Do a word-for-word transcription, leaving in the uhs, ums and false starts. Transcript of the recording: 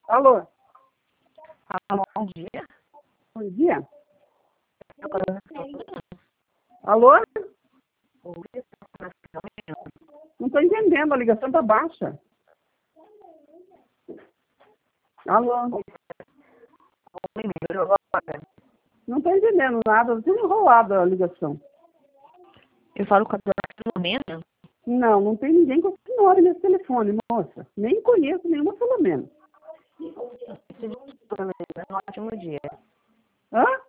Alô? Alô, bom dia. Bom dia. Alô? Não estou entendendo, a ligação está baixa. Alô? Não estou entendendo nada, tudo enrolado a ligação. Eu falo com a dona Filomena. Não, não tem ninguém com esse nome nesse telefone, moça. Nem conheço nenhuma Filomena. Um ótimo dia. Hã?